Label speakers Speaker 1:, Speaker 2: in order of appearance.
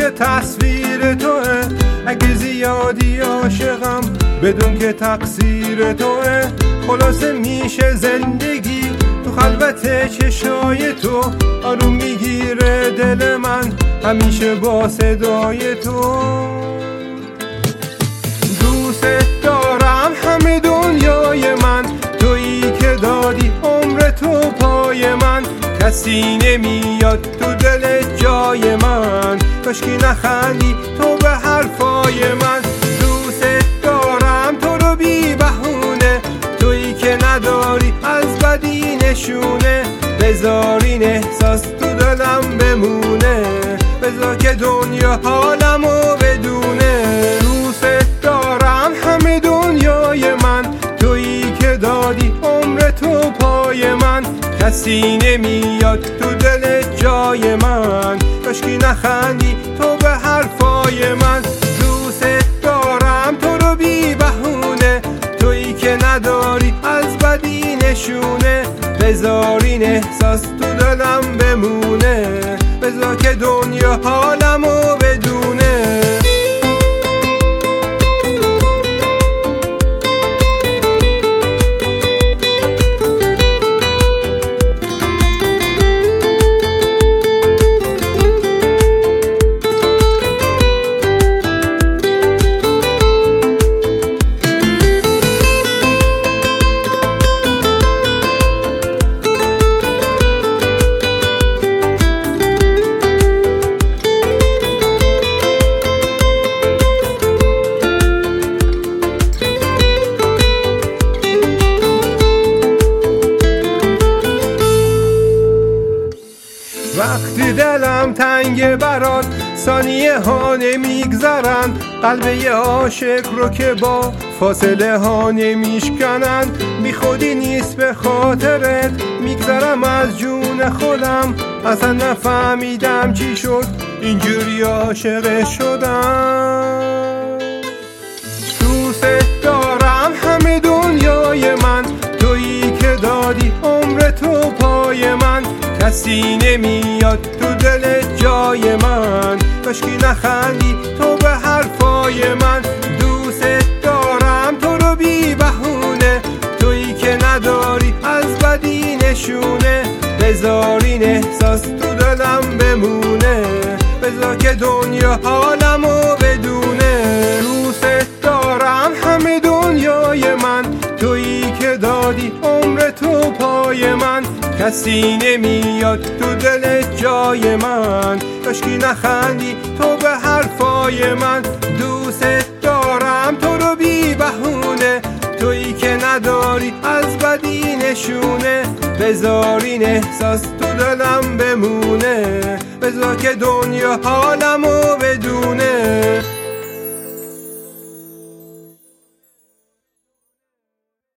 Speaker 1: مثل تصویر توه. اگه زیادی عاشقم بدون که تقصیر توه. خلاصه میشه زندگی تو خلوت چشای تو. آروم میگیره دل من همیشه با صدای تو. دوست دارم همه دنیای من، تویی که دادی عمر تو پای من. کسی نمیاد تو دل جای من، کاشکی نخندی تو به حرفای من. دوست دارم تو رو بی بهونه، تویی که نداری از بدی نشونه. بذار این احساس تو دلم بمونه، بذار که دنیا حالمو بدونه. دوست دارم همه دنیای من، تویی که دادی عمر تو پای من. کسی نمیاد تو دل جای من، کاشکی نخندی تو به حرفای من. دوست دارم تو رو بی بهونه، تویی که نداری از بدی نشونه. بذار این احساس تو دلم بمونه، بذار که دنیا حالمو بدونه. وقتی دلم تنگ برات ثانیه ها نمیگذرن، قلب یه عاشق رو که با فاصله ها نمیشکنن. بی خودی نیست به خاطرت میگذرم از جون خودم، اصلا نفهمیدم چی شد اینجوری عاشق شدم. دوست دارم همه دنیای من، تویی که دادی عمر تو پای من. کسی نمیاد تو دل جای من، کاشکی نخندی تو به حرفای من. دوست دارم تو رو بی بهونه، تویی که نداری از بدی نشونه. بذار این احساس تو دلم بمونه، بذار که دنیا حالمو بدونه. دوست دارم همه دنیای من، تویی که دادی عمر تو پای من. کسی نمیاد تو دل جای من، کاشکی نخندی تو به حرفای من. دوست دارم تو رو بی بهونه، تویی که نداری از بدی نشونه. بذار این احساس تو دلم بمونه، بذار که دنیا حالمو بدونه.